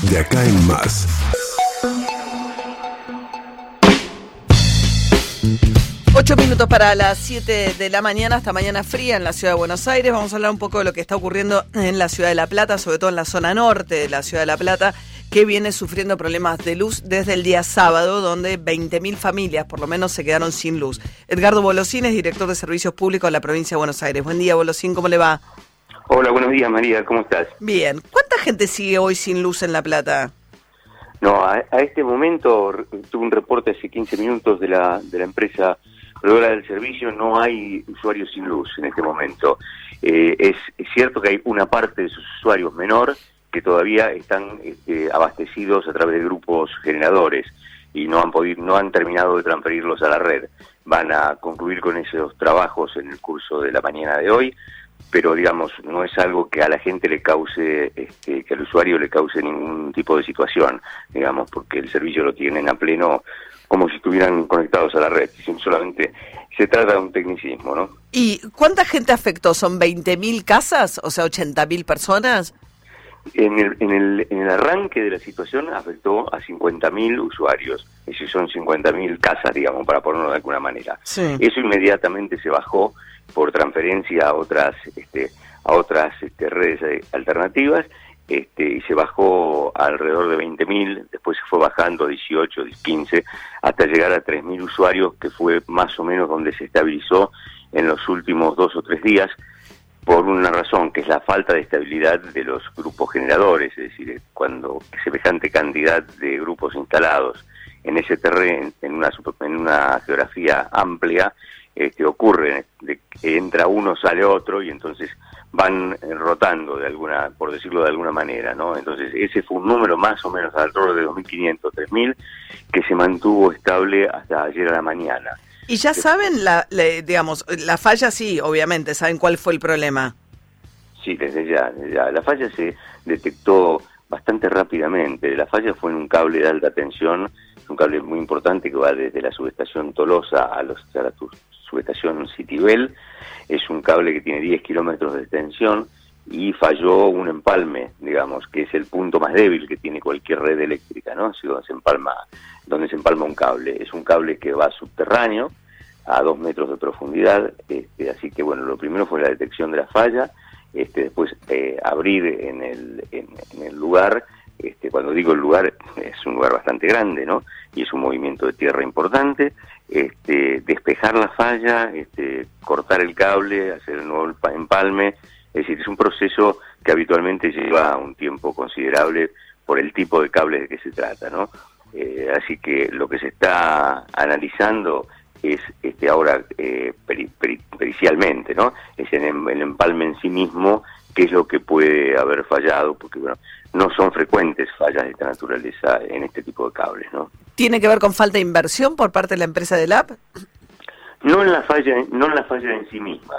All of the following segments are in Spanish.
De acá en más. Ocho minutos para las 7 de la mañana, hasta mañana fría en la ciudad de Buenos Aires. Vamos a hablar un poco de lo que está ocurriendo en la ciudad de La Plata, sobre todo en la zona norte de la ciudad de La Plata, que viene sufriendo problemas de luz desde el día sábado, donde 20.000 familias por lo menos se quedaron sin luz. Edgardo Bolosín es director de Servicios Públicos de la provincia de Buenos Aires. Buen día, Bolosín, ¿cómo le va? Hola, buenos días, María, ¿cómo estás? Bien. ¿Cuánta gente sigue hoy sin luz en La Plata? No, a este momento tuve un reporte hace 15 minutos de la empresa proveedora del servicio. No hay usuarios sin luz en este momento. Es cierto que hay una parte de sus usuarios menor que todavía están abastecidos a través de grupos generadores y no han terminado de transferirlos a la red. Van a concluir con esos trabajos en el curso de la mañana de hoy, pero digamos, no es algo que a la gente le cause, que al usuario le cause ningún tipo de situación, digamos, porque el servicio lo tienen a pleno, como si estuvieran conectados a la red. Solamente se trata de un tecnicismo, ¿no? ¿Y cuánta gente afectó? ¿Son 20.000 casas? O sea, 80.000 personas. En el arranque de la situación afectó a 50.000 usuarios. Esos son 50.000 casas, digamos, para ponerlo de alguna manera. Sí. Eso inmediatamente se bajó por transferencia a otras redes alternativas, y se bajó a alrededor de 20.000, después se fue bajando a 18, 15, hasta llegar a 3.000 usuarios, que fue más o menos donde se estabilizó en los últimos 2 o 3 días, por una razón, que es la falta de estabilidad de los grupos generadores, es decir, cuando semejante cantidad de grupos instalados en ese terreno, en una geografía amplia, ocurre de que entra uno, sale otro, y entonces van rotando por decirlo de alguna manera, ¿no? Entonces ese fue un número más o menos alrededor de 2.500, 3.000, que se mantuvo estable hasta ayer a la mañana. ¿Y ya saben, digamos, la falla? Sí, obviamente, ¿saben cuál fue el problema? Sí, desde ya. La falla se detectó bastante rápidamente. La falla fue en un cable de alta tensión, un cable muy importante que va desde la subestación Tolosa a la subestación Citibel. Es un cable que tiene 10 kilómetros de extensión y falló un empalme, digamos, que es el punto más débil que tiene cualquier red eléctrica, ¿no? Si donde se empalma un cable. Es un cable que va subterráneo a 2 metros de profundidad, así que bueno, lo primero fue la detección de la falla, después abrir en el lugar. Cuando digo el lugar, es un lugar bastante grande, ¿no? Y es un movimiento de tierra importante. Despejar la falla, cortar el cable, hacer el nuevo empalme. Es decir, es un proceso que habitualmente lleva un tiempo considerable por el tipo de cable de que se trata, ¿no? Así que lo que se está analizando es ahora pericialmente, ¿no? Es en el empalme en sí mismo, qué es lo que puede haber fallado, porque bueno, no son frecuentes fallas de esta naturaleza en este tipo de cables, ¿no? ¿Tiene que ver con falta de inversión por parte de la empresa del app? No en la falla en sí misma.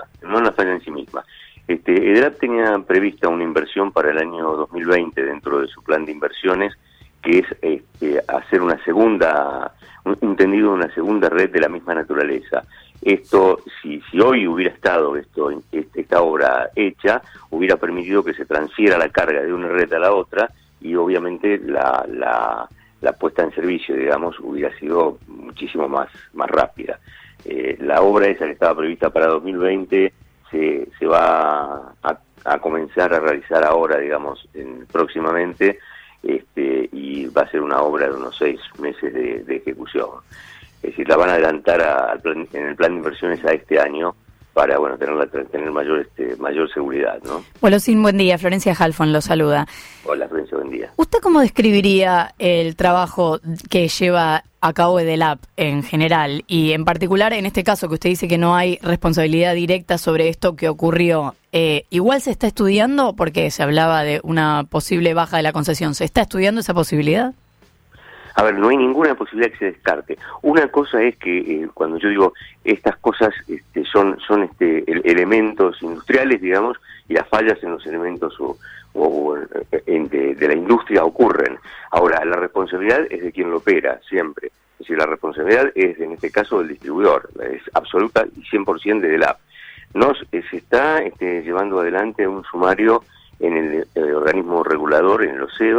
EDELAP tenía prevista una inversión para el año 2020 dentro de su plan de inversiones, que es hacer una segunda red de la misma naturaleza. Esto, si hoy hubiera estado esta obra hecha, hubiera permitido que se transfiera la carga de una red a la otra, y obviamente la puesta en servicio, digamos, hubiera sido muchísimo más rápida. La obra esa que estaba prevista para 2020 se va a comenzar a realizar ahora, digamos, próximamente, y va a ser una obra de unos 6 meses de ejecución. Es decir, la van a adelantar en el plan de inversiones a este año para tener mayor seguridad, ¿no? Bolosín, buen día. Florencia Halfon lo saluda. Hola, Florencia, buen día. ¿Usted cómo describiría el trabajo que lleva a cabo EDELAP en general? Y en particular, en este caso que usted dice que no hay responsabilidad directa sobre esto que ocurrió, ¿igual se está estudiando? Porque se hablaba de una posible baja de la concesión. ¿Se está estudiando esa posibilidad? A ver, no hay ninguna posibilidad que se descarte. Una cosa es que cuando yo digo estas cosas son elementos industriales, digamos, y las fallas en los elementos de la industria ocurren. Ahora, la responsabilidad es de quien lo opera, siempre. Es decir, la responsabilidad es, en este caso, del distribuidor. Es absoluta y 100% de EDELAP. Se está llevando adelante un sumario en el organismo regulador, en el OSEBA,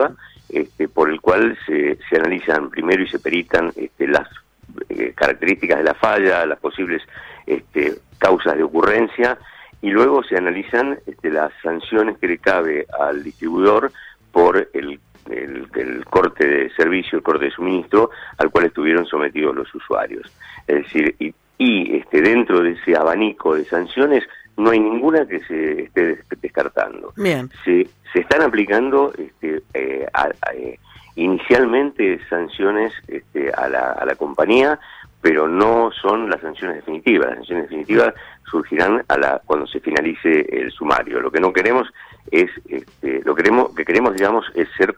por el cual se analizan primero y se peritan las características de la falla, las posibles causas de ocurrencia, y luego se analizan las sanciones que le cabe al distribuidor por el corte de servicio, el corte de suministro al cual estuvieron sometidos los usuarios. Es decir, y dentro de ese abanico de sanciones no hay ninguna que se esté descartando. Bien. Se están aplicando inicialmente sanciones a la compañía, pero no son las sanciones definitivas. Las sanciones definitivas surgirán cuando se finalice el sumario. Lo que no queremos es, que queremos, digamos, es ser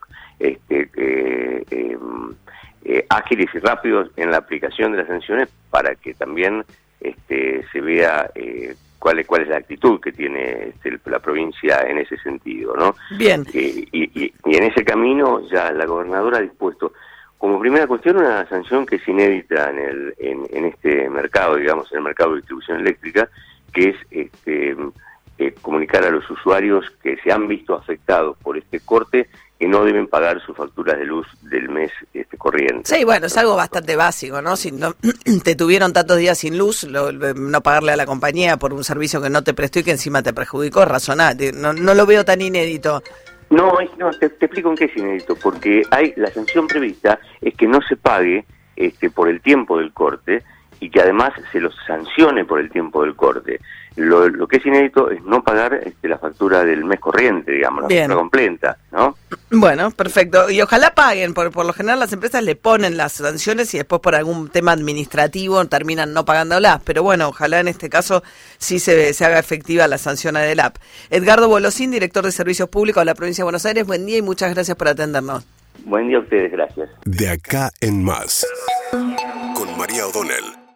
ágiles y rápidos en la aplicación de las sanciones para que también se vea cuál es la actitud que tiene la provincia en ese sentido, ¿no? Bien. Y en ese camino ya la gobernadora ha dispuesto como primera cuestión una sanción que es inédita en este mercado, digamos, en el mercado de distribución eléctrica, que es comunicar a los usuarios que se han visto afectados por este corte que no deben pagar sus facturas de luz del mes corriente. Sí, bueno, es algo bastante básico, ¿no? Si no te tuvieron tantos días sin luz, no pagarle a la compañía por un servicio que no te prestó y que encima te perjudicó, razonable. No lo veo tan inédito. No, te explico en qué es inédito, porque la sanción prevista es que no se pague por el tiempo del corte y que además se los sancione por el tiempo del corte. Lo que es inédito es no pagar la factura del mes corriente, digamos, la factura completa, ¿no? Bueno, perfecto. Y ojalá paguen, por lo general las empresas le ponen las sanciones y después por algún tema administrativo terminan no pagándolas, pero bueno, ojalá en este caso sí se haga efectiva la sanción a DELAP. Edgardo Bolosín, director de Servicios Públicos de la Provincia de Buenos Aires, buen día y muchas gracias por atendernos. Buen día a ustedes, gracias. De acá en más, con María O'Donnell.